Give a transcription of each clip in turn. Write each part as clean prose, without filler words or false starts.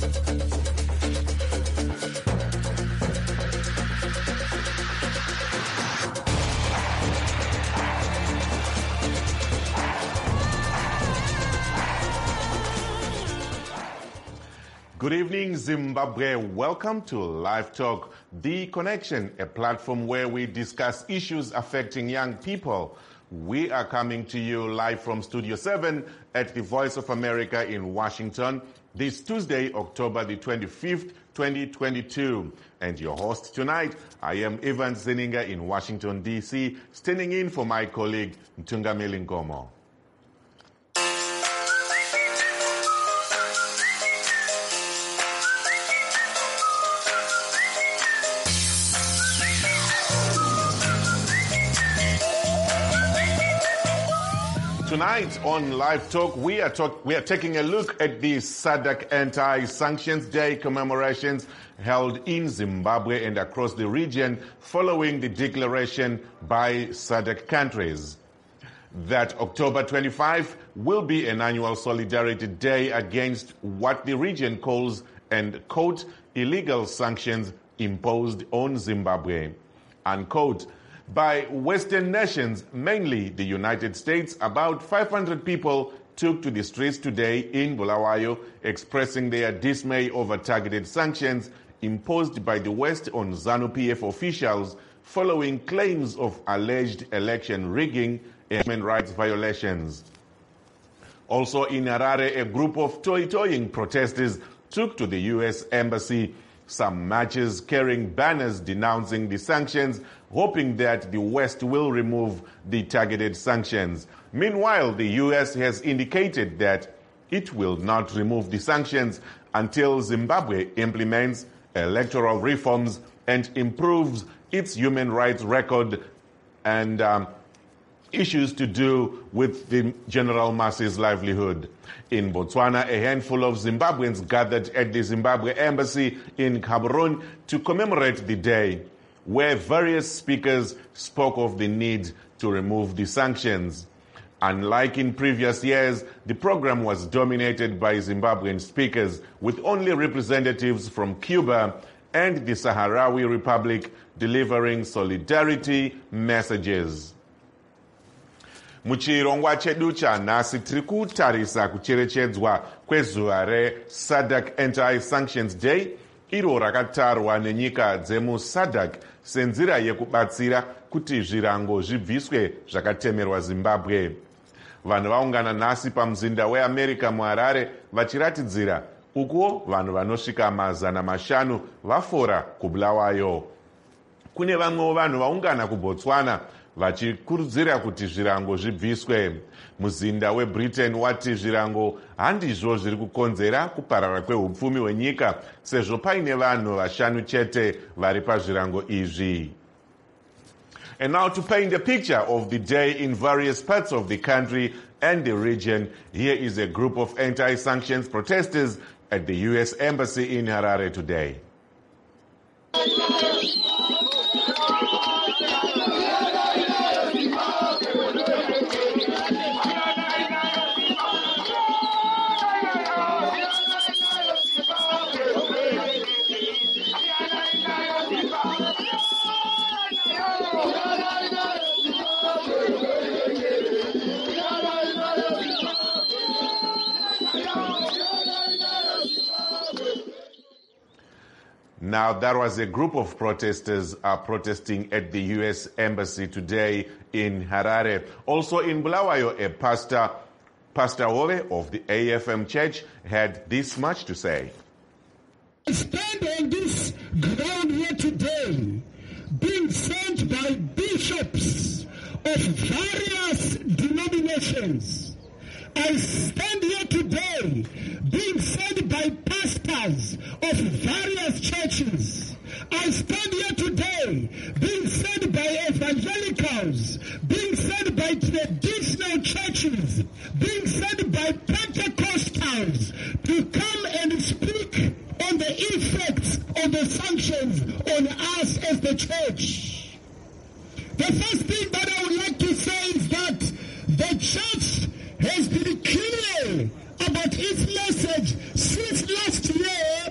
Good evening, Zimbabwe. Welcome to Live Talk, The Connection, a platform where we discuss issues affecting young people. We are coming to you live from Studio 7 at the Voice of America in Washington this Tuesday, October the 25th, 2022. And your host tonight, I am Ivan Zeninga in Washington, D.C., standing in for my colleague, Mtungameli Nkomo. Tonight on Live Talk, we are taking a look at the SADC Anti-Sanctions Day commemorations held in Zimbabwe and across the region following the declaration by SADC countries that October 25 will be an annual solidarity day against what the region calls, and quote, illegal sanctions imposed on Zimbabwe, unquote. By Western nations, mainly the United States, about 500 people took to the streets today in Bulawayo expressing their dismay over targeted sanctions imposed by the West on ZANU-PF officials following claims of alleged election rigging and human rights violations. Also in Harare, a group of toy-toying protesters took to the U.S. Embassy. Some marches carrying banners denouncing the sanctions, hoping that the West will remove the targeted sanctions. Meanwhile, the U.S. has indicated that it will not remove the sanctions until Zimbabwe implements electoral reforms and improves its human rights record and issues to do with the general masses' livelihood. In Botswana, a handful of Zimbabweans gathered at the Zimbabwe embassy in Gaborone to commemorate the day, where various speakers spoke of the need to remove the sanctions. Unlike in previous years, the program was dominated by Zimbabwean speakers, with only representatives from Cuba and the Sahrawi Republic delivering solidarity messages. Muchirongwa chedu chanhasi tiri kutarisa kucherechedzwa kwezuva reSADC Anti-Sanctions Day, iro rakatarwa nenyika dzemuSADC senzira yekubatsira kuti zvirango zvibviswe zvakatemerwa Zimbabwe. Vanhu vaungana nhasi pamuzinda weAmerica muHarare vachiratidzira ukuwo vanhu vanosvika 500 vafora kuBulawayo. Kune vamwewo vanhu vaungana kuBotswana vachikurudzira kuti zvirango zvibviswe. Muzinda weBritain wati zvirango handizvo zviri kukonzera kuparara kwehupfumi hwenyika, sezvo paine vanhu 5 chete vari pazvirango izvi. And now to paint a picture of the day in various parts of the country and the region, here is a group of anti-sanctions protesters at the U.S. Embassy in Harare today. Now, that was a group of protesters protesting at the U.S. Embassy today in Harare. Also in Bulawayo, a Pastor Hove of the AFM Church had this much to say. I stand on this ground here today, being sent by bishops of various denominations. I stand here today, being sent by pastors of various churches. I stand here today, being sent by evangelicals, being sent by traditional churches, being sent by Pentecostals to come and speak on the effects of the sanctions on us as the church. The first thing that I would like to say is that the church has been clear about its message since last year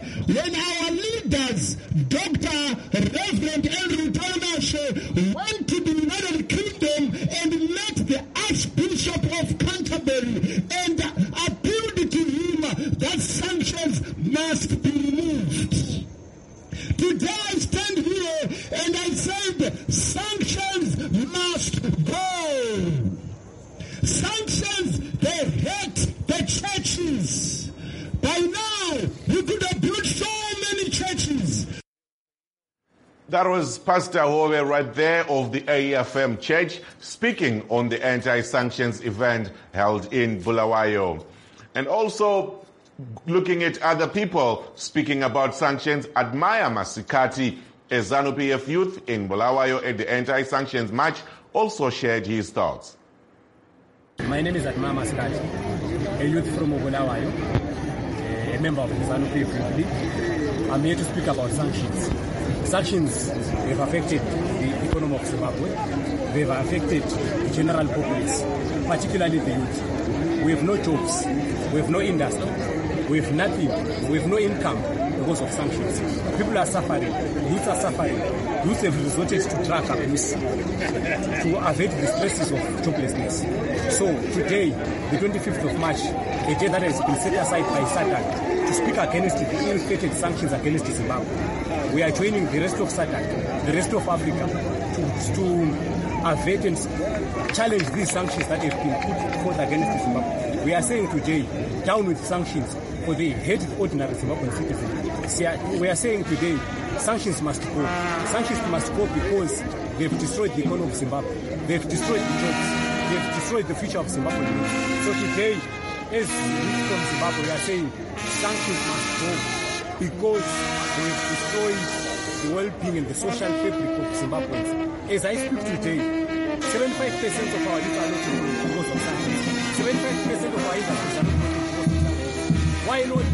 must be removed. Today I stand here and I said sanctions must go. Sanctions, they hurt the churches. By now, we could have built so many churches. That was Pastor Hove right there of the AEFM Church speaking on the anti-sanctions event held in Bulawayo. And also looking at other people speaking about sanctions, Admire Masikati, a ZANU-PF youth in Bulawayo at the anti-sanctions march, also shared his thoughts. My name is Admire Masikati, a youth from Bulawayo, a member of the ZANU-PF Youth League. I'm here to speak about sanctions. Sanctions have affected the economy of Zimbabwe. They have affected the general populace, particularly the youth. We have no jobs, we have no industry, we have nothing, we have no income because of sanctions. People are suffering, youth are suffering. Youth have resorted to drug abuse to avoid the stresses of joblessness. So today, the 25th of March, a day that has been set aside by SADC to speak against the ill-fated sanctions against Zimbabwe. We are joining the rest of SADC, the rest of Africa, to avoid and challenge these sanctions that have been put forth against Zimbabwe. We are saying today, down with sanctions for the head of ordinary Zimbabwean citizens. We are saying today, sanctions must go. Sanctions must go because they've destroyed the economy of Zimbabwe. They've destroyed the jobs. They've destroyed the future of Zimbabwe. So today, as we from Zimbabwe, we are saying sanctions must go because they've destroyed the well-being and the social fabric of Zimbabweans. As I speak today, 75% of our youth are not employed because of sanctions. 75% of our youth are not employed because of sanctions. Why not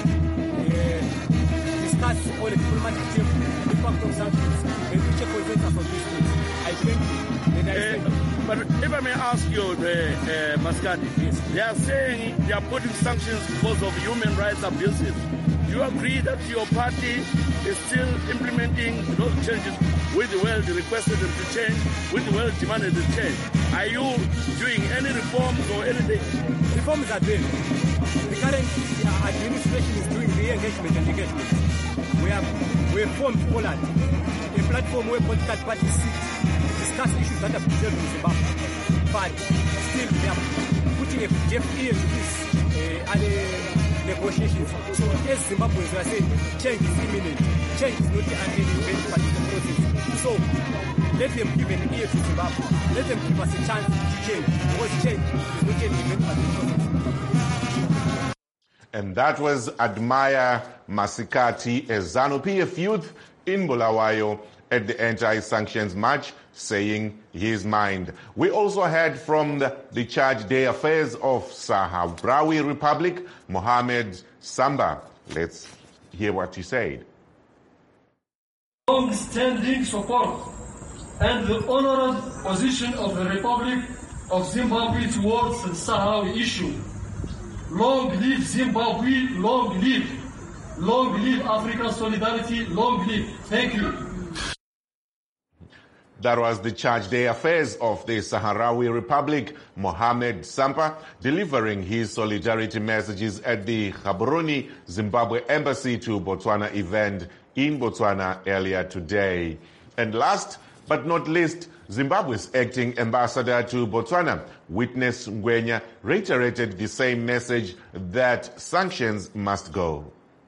discuss on a diplomatic team the impact of sanctions and reach a consensus on these things? I think but if I may ask you, Masikati, yes. They are saying they are putting sanctions because of human rights abuses. Do you agree that your party is still implementing those changes with the world requested them to change, with the world demanded to change? Are you doing any reforms or anything? Reforms are there. The current administration is doing re-engagement and engagement. We have formed Poland, a platform where political parties sit to discuss issues that are preserved in Zimbabwe. But still, they are putting a deaf ear to this negotiations. So as Zimbabweans, we are saying change is imminent. Change is not an event, but it's a process. So let them give an ear to Zimbabwe. Let them give us a chance to change. Because change is not an event, but it's a process. And that was Admire Masikati, a ZANU-PF youth in Bulawayo at the anti-sanctions march, saying his mind. We also heard from the Charge d'Affaires of Sahrawi Republic, Mohamed Samba. Let's hear what he said. Long-standing support and the honored position of the Republic of Zimbabwe towards the Sahrawi issue. Long live Zimbabwe, long live. Long live African solidarity, long live. Thank you. That was the Charge d'Affaires of the Sahrawi Republic, Mohamed Samba, delivering his solidarity messages at the Gaborone, Zimbabwe Embassy to Botswana event in Botswana earlier today. And last but not least, Zimbabwe's acting ambassador to Botswana, Witness Ngwenya, reiterated the same message that sanctions must go.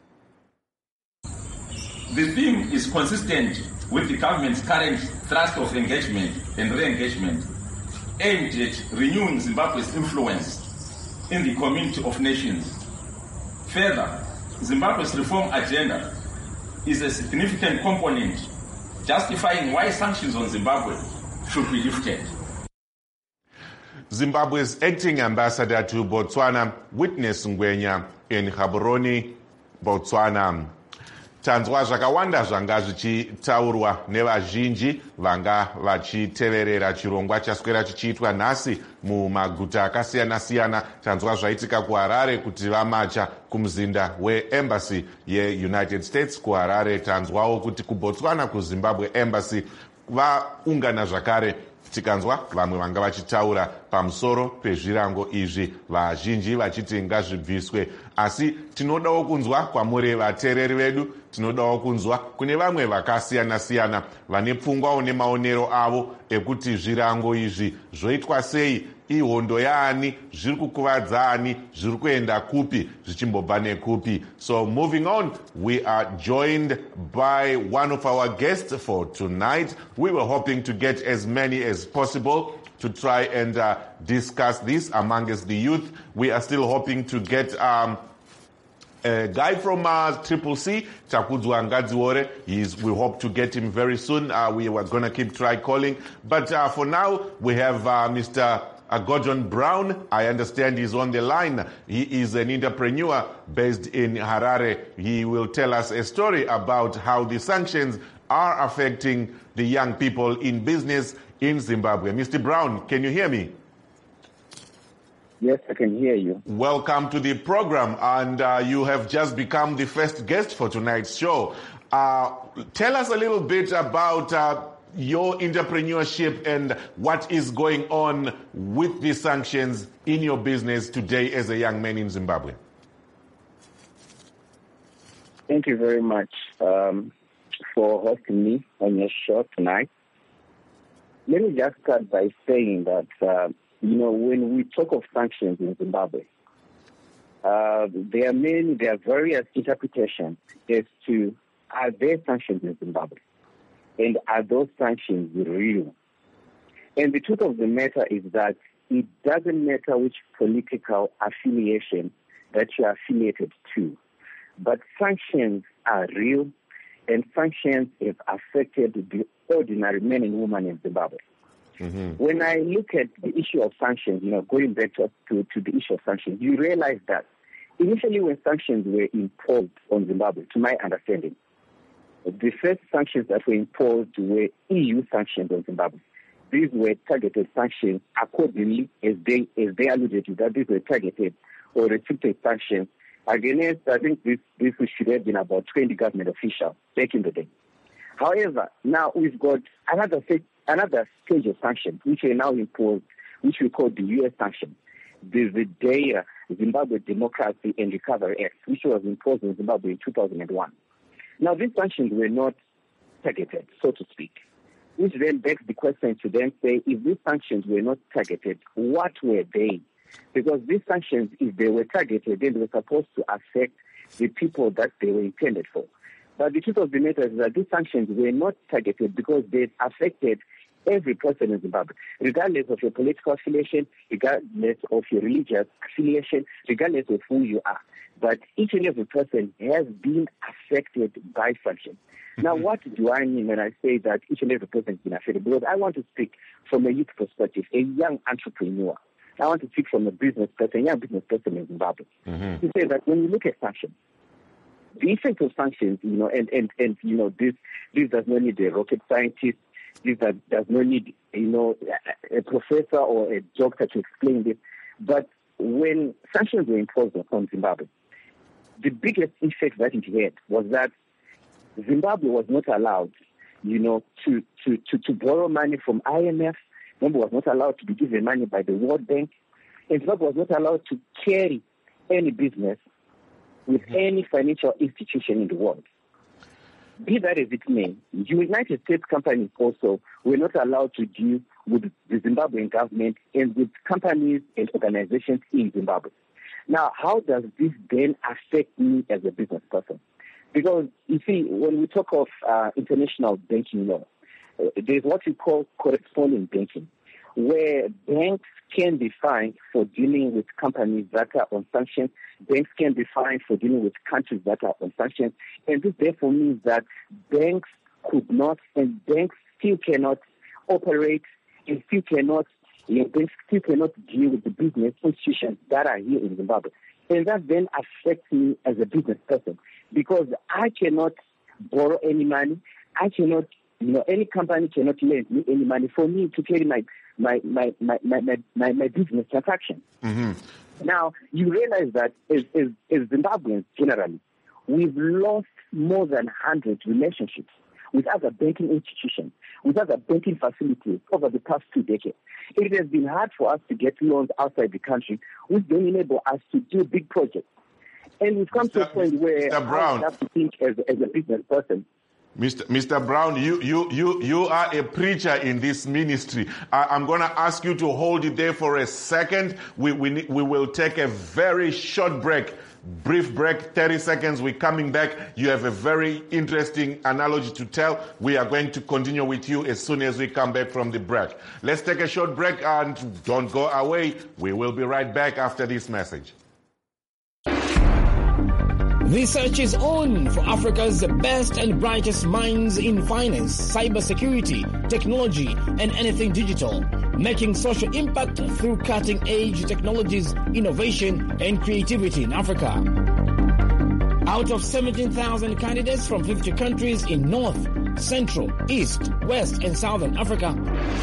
The theme is consistent with the government's current thrust of engagement and re-engagement, aimed at renewing Zimbabwe's influence in the community of nations. Further, Zimbabwe's reform agenda is a significant component justifying why sanctions on Zimbabwe should be lifted. Zimbabwe's acting ambassador to Botswana, Witness Ngwenya, in Gaborone, Botswana. Tanzwa zvakawanda zvanga zvichitaurwa nevazhinji vanga vachiteverera chirongwa chaswera chichiitwa nhasi mumaguta akasiyana-siyana. Tanzwa zvaitika kuHarare kuti vamacha kumuzinda weembassy yeUnited States kuHarare. Tanzwawo kuti kuBotswana kuZimbabwe embassy vaungana zvakare tikanzwa vamwe vanga vachitaura pamusoro pezvirango izvi, vazhinji vachiti ngazvibviswe, asi tinodawo kunzwa kwamuri vateereri vedu, tinodawo kunzwa kune vamwe vakasiyana-siyana vane pfungwawo nemaonero avo ekuti zvirango izvi zvoitwa sei, ihondo yaani, zviri kukuvadza ani, zviri kuenda kupi, zvichimbobva nekupi. So moving on, we are joined by one of our guests for tonight. We were hoping to get as many as possible to try and discuss this amongst the youth. We are still hoping to get a guy from Triple C, Takudzwa Ngadziwore. We hope to get him very soon. We were going to keep try calling. But for now, we have Mr. Gordon Brown. I understand he's on the line. He is an entrepreneur based in Harare. He will tell us a story about how the sanctions are affecting the young people in business in Zimbabwe. Mr. Brown, can you hear me? Yes, I can hear you. Welcome to the program, and you have just become the first guest for tonight's show. Tell us a little bit about your entrepreneurship and what is going on with the sanctions in your business today as a young man in Zimbabwe. Thank you very much for hosting me on your show tonight. Let me just start by saying that, when we talk of sanctions in Zimbabwe, there are various interpretations as to are there sanctions in Zimbabwe? And are those sanctions real? And the truth of the matter is that it doesn't matter which political affiliation that you are affiliated to, but sanctions are real, and sanctions have affected the ordinary men and women in Zimbabwe. Mm-hmm. When I look at the issue of sanctions, going back to the issue of sanctions, you realize that initially when sanctions were imposed on Zimbabwe, to my understanding, the first sanctions that were imposed were EU sanctions on Zimbabwe. These were targeted sanctions accordingly, as they alluded to, that these were targeted or restricted sanctions against, I think this should have been about 20 government officials back in the day. However, now we've got another stage of sanctions, which are now imposed, which we call the US sanctions. The ZIDEA, Zimbabwe Democracy and Recovery Act, which was imposed in Zimbabwe in 2001. Now, these sanctions were not targeted, so to speak, which then begs the question to then say, if these sanctions were not targeted, what were they? Because these sanctions, if they were targeted, then they were supposed to affect the people that they were intended for. But the truth of the matter is that these sanctions were not targeted because they affected every person in Zimbabwe, regardless of your political affiliation, regardless of your religious affiliation, regardless of who you are. But each and every person has been affected by sanctions. Mm-hmm. Now, what do I mean when I say that each and every person has been affected? Because I want to speak from a youth perspective, a young entrepreneur. I want to speak from a business person, a young business person in Zimbabwe. Mm-hmm. To say that when you look at sanctions, the effect of sanctions, this does not need a rocket scientist. This does not need, a professor or a doctor to explain this. But when sanctions were imposed on Zimbabwe, the biggest effect that it had was that Zimbabwe was not allowed, to borrow money from IMF. Zimbabwe was not allowed to be given money by the World Bank. And Zimbabwe was not allowed to carry any business with any financial institution in the world. Be that as it may, United States companies also were not allowed to deal with the Zimbabwean government and with companies and organizations in Zimbabwe. Now, how does this then affect me as a business person? Because, you see, when we talk of international banking law, there's what we call corresponding banking, where banks can be fined for dealing with companies that are on sanctions. Banks can be fined for dealing with countries that are on sanctions. And this therefore means that banks could not, and banks still cannot operate and still cannot, banks still cannot deal with the business institutions that are here in Zimbabwe. And that then affects me as a business person because I cannot borrow any money. I cannot, any company cannot lend me any money for me to carry my business transaction. Mm-hmm. Now, you realize that as Zimbabweans generally, we've lost more than 100 relationships with other banking institutions, with other banking facilities over the past 2 decades. It has been hard for us to get loans outside the country, which don't enable us to do big projects. And we've come to a point where I have to think as a business person. Mr. Brown, you are a preacher in this ministry. I'm going to ask you to hold it there for a second. We will take a very short break, brief break, 30 seconds. We're coming back. You have a very interesting analogy to tell. We are going to continue with you as soon as we come back from the break. Let's take a short break and don't go away. We will be right back after this message. The search is on for Africa's best and brightest minds in finance, cybersecurity, technology, and anything digital, making social impact through cutting-edge technologies, innovation, and creativity in Africa. Out of 17,000 candidates from 50 countries in North, Central, East, West, and Southern Africa,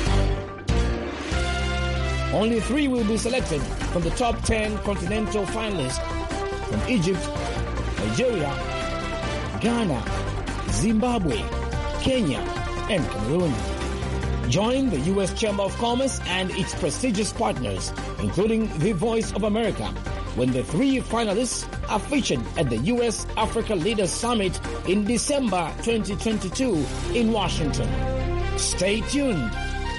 only 3 will be selected from the top 10 continental finalists from Egypt, Nigeria, Ghana, Zimbabwe, Kenya, and Cameroon. Join the U.S. Chamber of Commerce and its prestigious partners, including the Voice of America, when the 3 finalists are featured at the U.S. Africa Leaders Summit in December 2022 in Washington. Stay tuned.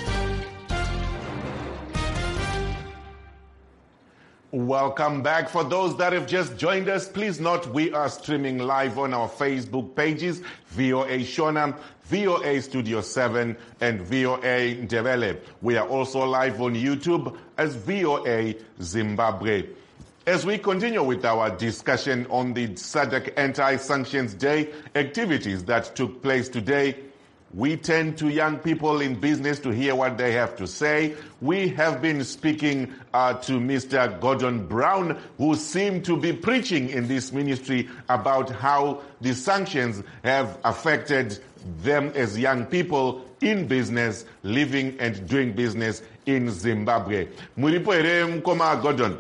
Welcome back. For those that have just joined us, please note we are streaming live on our Facebook pages, VOA Shona, VOA Studio 7, and VOA Ndebele. We are also live on YouTube as VOA Zimbabwe. As we continue with our discussion on the SADC Anti-Sanctions Day activities that took place today, we turn to young people in business to hear what they have to say. We have been speaking to Mr. Gordon Brown, who seemed to be preaching in this ministry about how the sanctions have affected them as young people in business, living and doing business in Zimbabwe. Muripo ere mkoma Gordon?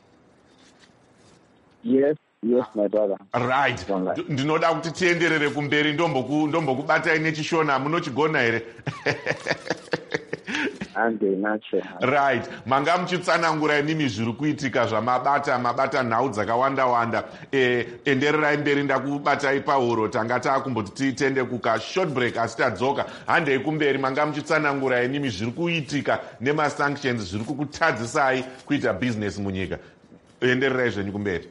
Yes, my brother. Right. Ndinoda kuti tienderere kumberi ndombokubata ine chishona munochigona here. Right. Manga muchitsanangura inimi zviri kuitika mabata nhau dzakawanda endererai mberi ndakubatai pahuro tanga taakumboti titende kuka short break asi tadzoka handei kumberi manga muchitsanangura inimi zviri kuitika nemasanctions zviri kukutadzisai kuita business munyika. Endererai zvenyu kumberi.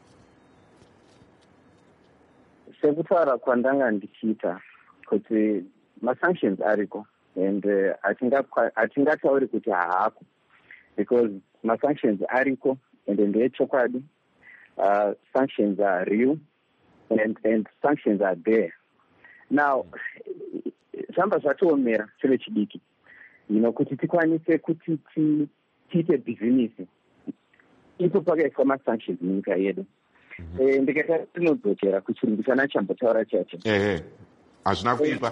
Sekutaura kwandanga ndichiita kuti masanctions ariko and atingatauri kuti haako because masanctions ariko and ndechokwadi sanctions are real and sanctions are there. Now zvamba zvatoomera chiro chidiki kuti tikwanise kuti tiite bhizinisi ipo pakaiswa masanctions munyika yedu. Ndikata tinodzokera kuchirungu chana chambotaura chacho. Hazvina kuipa.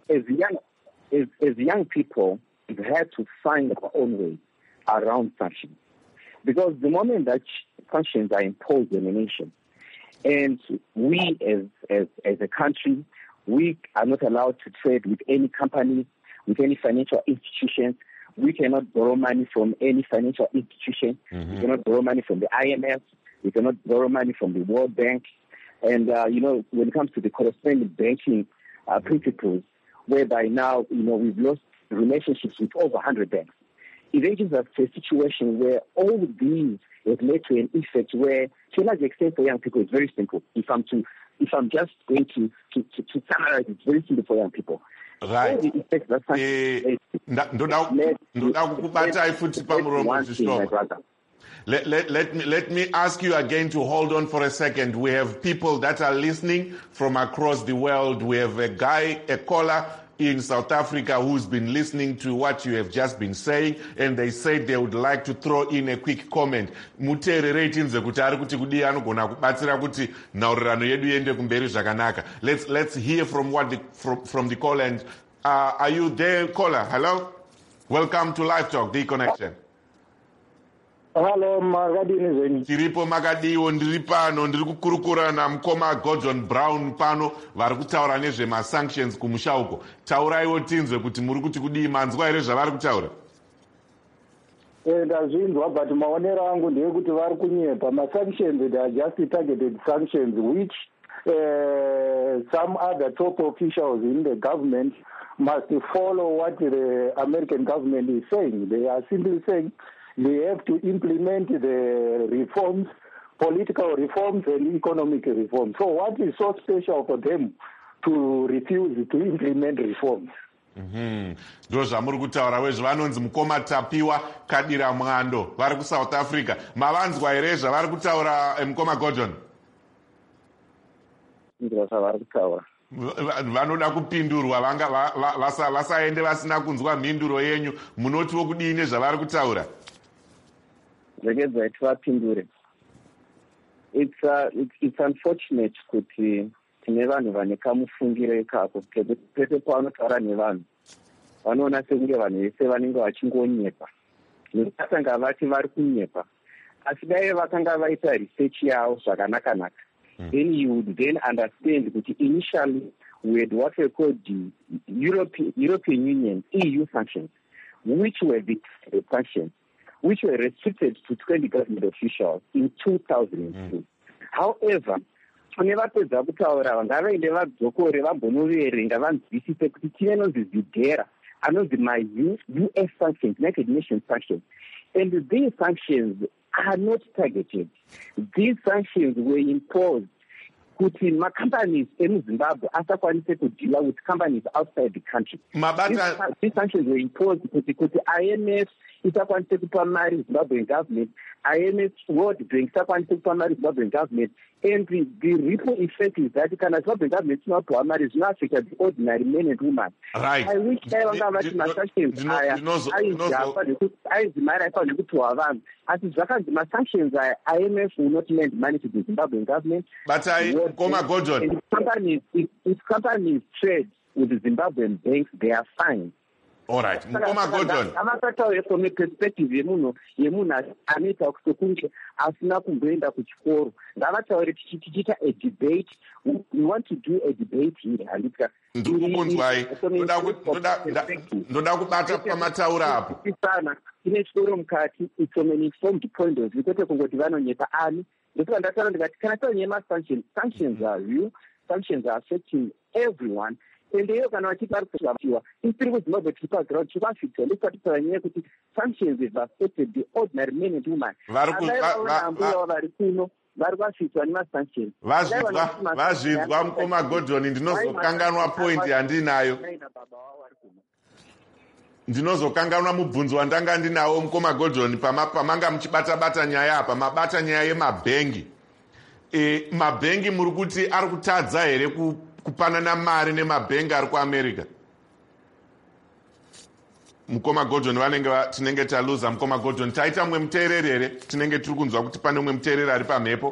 As young people, we've had to find our own way around sanctions. Because the moment that sanctions are imposed on a nation, and we as a country, we are not allowed to trade with any companies, with any financial institutions. We cannot borrow money from any financial institution. Mm-hmm. We cannot borrow money from the IMF. We cannot borrow money from the World Bank. And, when it comes to the corresponding banking principles, whereby now, we've lost relationships with over 100 banks. It ranges us to a situation where all these have led to an effect where, to a large extent for young people, it's very simple. If I'm just going to summarize, it's very simple for young people. Right. All the effects that Let me ask you again to hold on for a second. We have people that are listening from across the world. We have a caller in South Africa who's been listening to what you have just been saying, and they said they would like to throw in a quick comment. Let's hear from from the caller. And are you there, caller? Hello? Welcome to Live Talk, The Connection. Halo, makadini zvenyu? Tiripo makadiwo, ndiri pano, ndiri kukurukura namukoma Gordon Brown pano, vari kutaura nezvemasanctions kumusha uko. Tauraiwo tinzwe kuti muri kuti kudii, manzwa here zvavari kutaura? Ndazvinzwa, but maonero angu ndeyekuti vari kunyepa. Masanctions, they are just targeted sanctions which some other top officials in the government must follow what the American government is saying. They are simply saying they have to implement the reforms, political reforms and economic reforms. So what is so special for them to refuse to implement reforms? Ndo zvamuri kutaura wezvo. Vanonzi mukoma Tapiwa Kadira Mwando, vari kuSouth Africa. Mavanzwa here zvavari kutaura mukoma Gordon? Zvavari kutaura. Vanoda kupindurwa, vasaende vasina kunzwa mhinduro yenyu. Munotiwo kudii nezvavari kutaura? Regedzai tivapindure. It's unfortunate kuti tine vanhu vane kamufungiro ikako. Pese pavanotaura nevanhu vanoona sekunge vanhu vese vanenge vachingonyepa. Vakanga vati vari kunyepa. Asi dai vakanga vaita research yavo zvakanaka-naka, then you would then understand that initially we had what we called the European Union EU sanctions, which were the sanctions which were restricted to 20 government officials in 2002. However, nevapedza kutaura ngavaende vadzokore vambonoverenga vanzwisise kuti tive nonzizidhera anonzi ma-US sanctions, United Nations sanctions. And these sanctions are not targeted. These sanctions were imposed kuti ma-companies emuZimbabwe asakwanise kudila with companies outside the country. These sanctions were imposed kuti IMF isakwanise kupa mari Zimbabwean government, IMF, World Bank isakwanise kupa mari Zimbabwean government, and the ripple effect is that kana Zimbabwean government isinopiwa mari zvinoaffecta the ordinary man and woman. Right. I wish vanga vati ma-sanctions aya aizi mari aifanira kupiwa vanhu, asi zvakanzi ma-sanctions aya IMF will not lend money to the Zimbabwean government. But Koma Gordon, if companies trade with the Zimbabwean banks, they are fine. All right. Koma Gordon. Amakataura from a perspective yemunhu anoita sokunge asina kumboenda kuchikoro. Ngavataure tichiita a debate. We want to do a debate here. Ndikukunzwai. Ndoda kubata pamataura apo. Ine chikoro mukati, it's from an informed point of view. Kwete kungoti vanonyepa ani. Ndikuti ndataura ndikati kana tonyema sanctions are real. Sanctions are affecting everyone. And hiyo kana vachipari kushavachiwa isiri kuZimbabwe tiri paground chivafita ndikutaura nyaya kuti sanctions have affected the ordinary men and women. Ambuya vari kuno vari kuvafitwa nemasanctions. Vazvinzwa mukoma Gordon, ndinozokanganwa point yandinayo. Ndinozokanganwa mubvunzo wandanga ndinawo mukoma Gordon pamanga muchibata-bata nyaya apa, mabata nyaya yemabhengi. Mabhengi muri kuti ari kutadza here kupanana mari nemabhengi ari kuAmerica? Mukoma Gordon tinenge taluza mukoma Gordon. Taita mumwe muteereri here? Tinenge tiri kunzwa kuti pane mumwe muteereri ari pamhepo.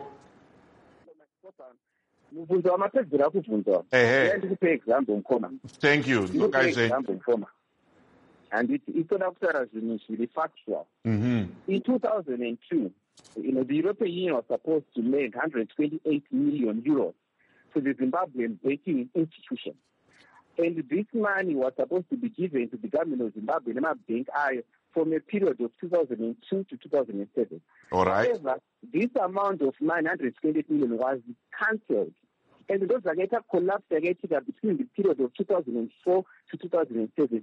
Mubvunzo wamapedzera kubvunzwa. Ndikupe example mukoma. Thank you. Example mukoma. And itoda kutaura zvinhu zviri factual. In 2002, the European Union was supposed to lend 128 million euros to the Zimbabwean banking institution. And this money was supposed to be given to the government of Zimbabwe and bank from a period of 2002 to 2007. All right. However, this amount of 928 million was cancelled. And those that collapse between the period of 2004 to 2007.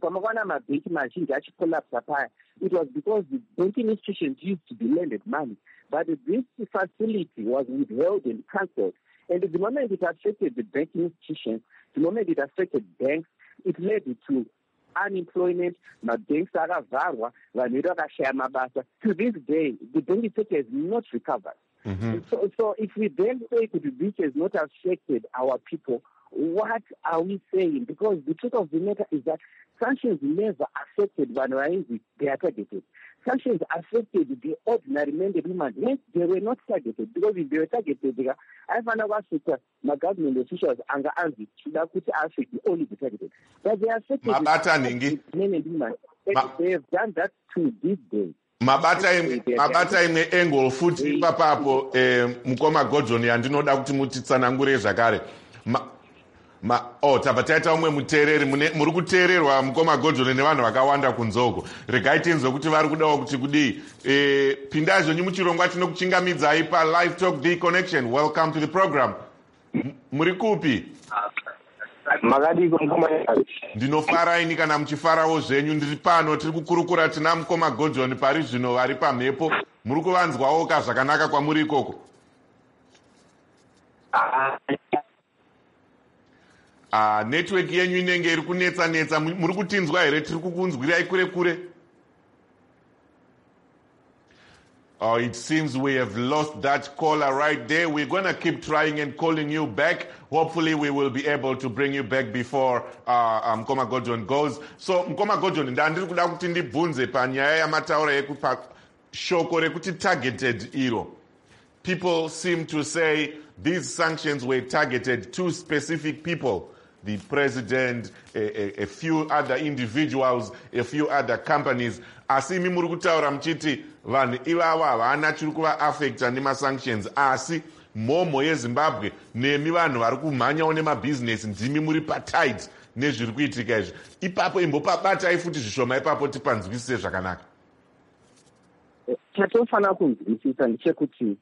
It was because the banking institutions used to be lended money, but this facility was withheld and cancelled. And the moment it affected the banking institutions, the moment it affected banks, it led to unemployment. Banks akavarwa, vanhu vakashaya mabasa. To this day, the banking sector has not recovered. So if we then say that this has not affected our people, what are we saying? Because the truth of the matter is that sanctions never affected Vanwainzi, they are targeted. Sanctions affected the ordinary men and women. Yes, they were not targeted, because if they were targeted, I found out that my government officials and the could affect only the targeted. But they affected the men and women. They have done that to this day. mabata imwe angle futi papapo mukoma Gordon yandinoda kuti mutitsanangure zvakare. Tabva taita umwe muteereri muri kuteererwa mukoma Gordon nevanhu vakawanda kunzoko. Regai tinzwe kuti vari kudawo kuti kudii. Pindai zvenyu muchirongwa tinokuchingamidzai pa Live Talk The Connection. Welcome to the program. Muri kupi? Ndinofaraini kana muchifarawo zvenyu. Ndiri pano tiri kukurukura tina mukoma Gordon pari zvino vari pamhepo. Muri kuvanzwawo ka zvakanaka kwamuri ikoko? Network yenyu inenge iri kunetsa. Muri kutinzwa here? Tiri kukunzwirai kure kure. It seems we have lost that caller right there. We're going to keep trying and calling you back. Hopefully we will be able to bring you back before Mkoma Gordon goes. So Mkoma Gordon, ndandiri kuda kuti ndibvunze panyaya yamataura ekupa shoko rekuti targeted iro. People seem to say these sanctions were targeted to specific people. The president, a few other individuals, a few other companies. Asi imi muri kutaura mchiti vanhu ivava havana chiri kuva affecta nemasanctions, asi mhomho yeZimbabwe nemi vanhu vari kumhanyawo nemabhizinesi ndimi muri patight nezviri kuitika izvi. Ipapo imbopabatai futi zvishoma ipapo tipanzwisise zvakanaka. Chatofanira kunzwisisa ndechekuti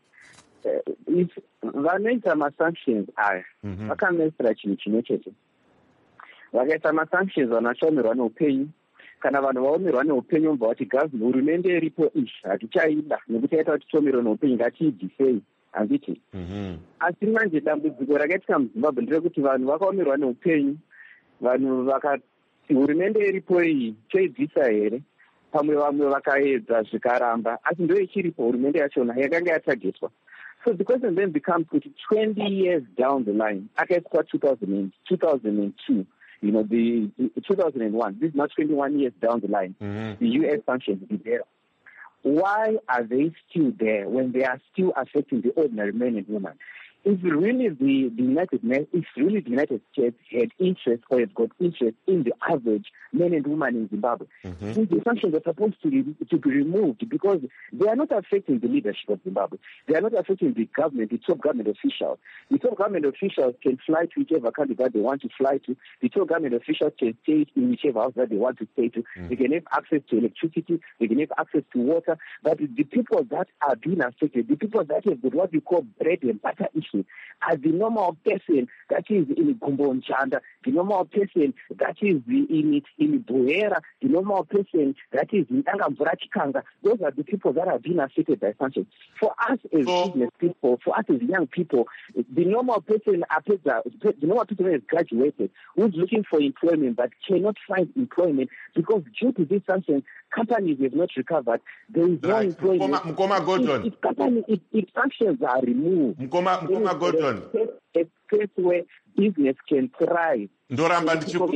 vanoita masanctions aya vakamesera chinhu chimwe chete. Vakaita masanctions vanashomerwa neupenyu. Kana vanhu vaomerwa neupenyu vobva vati hurumende iripo hatichaida nekuti yaita kuti tiomerwe neupenyu ngatiibvisei, handiti? Asi manje dambudziko rakaitika muZimbabwe nderekuti vanhu vakaomerwa neupenyu, vanhu vakati hurumende iripo iyi toibvisa here, pamwe vamwe vakaedza zvikaramba, asi ndo ichiripo hurumende yachona yakanga yatargetwa. So the question then becomes 20 years down the line, akaitwa 2002, the 2001, this is not 21 years down the line, the U.S. sanctions be there. Why are they still there when they are still affecting the ordinary men and women? If really the United States had interest or has got interest in the average men and women in Zimbabwe, the sanctions are supposed to be removed because they are not affecting the leadership of Zimbabwe. They are not affecting the government, the top government officials. The top government officials can fly to whichever country that they want to fly to. The top government officials can stay in whichever house that they want to stay to. They can have access to electricity. They can have access to water. But the people that are being affected, the people that have got what we call bread and butter issue, as the normal person that is in Gumbo Nchanda, the normal person that is in Buera, the normal person that is in Angamvura Chikanga, those are the people that are being affected by sanctions. For us as business people, for us as young people, the normal person, the normal person who has graduated, who's looking for employment but cannot find employment because due to these sanctions, companies have not recovered. There is no employment. Mkoma Gordon. If sanctions are removed, Mkoma Gordon. A place where business can thrive. Ndoramba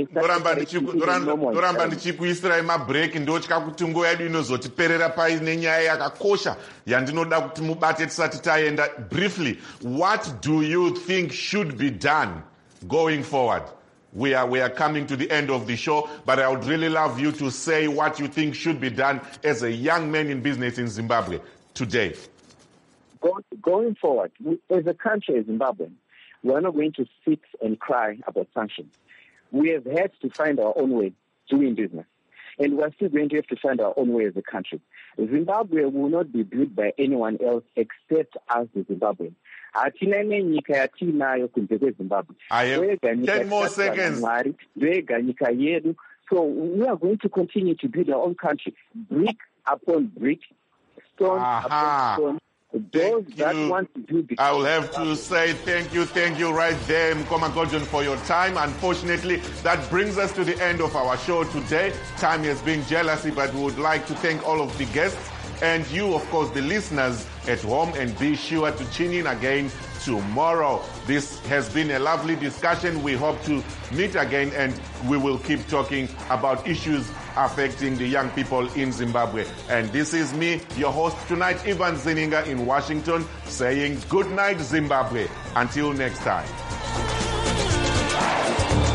ndichikuisirai mabreak ndotya kuti nguva yedu inozotiperera paine nyaya yakakosha yandinoda kuti mubate tisati taenda. Briefly, what do you think should be done going forward? We are coming to the end of the show, but I would really love you to say what you think should be done as a young man in business in Zimbabwe today. Going forward, as a country, as Zimbabwe, we are not going to sit and cry about sanctions. We have had to find our own way doing business, and we are still going to have to find our own way as a country. Zimbabwe will not be built by anyone else except us, the Zimbabweans. I have 10 more seconds. So we are going to continue to build our own country, brick upon brick, stone upon stone. Those that want to do the I will have to say thank you right there, Mkoma Gordon, for your time. Unfortunately, that brings us to the end of our show today. Time has been jealousy, but we would like to thank all of the guests and you, of course, the listeners at home, and be sure to tune in again tomorrow. This has been a lovely discussion. We hope to meet again, and we will keep talking about issues affecting the young people in Zimbabwe. And this is me, your host tonight, Ivan Zininga in Washington, saying good night, Zimbabwe. Until next time.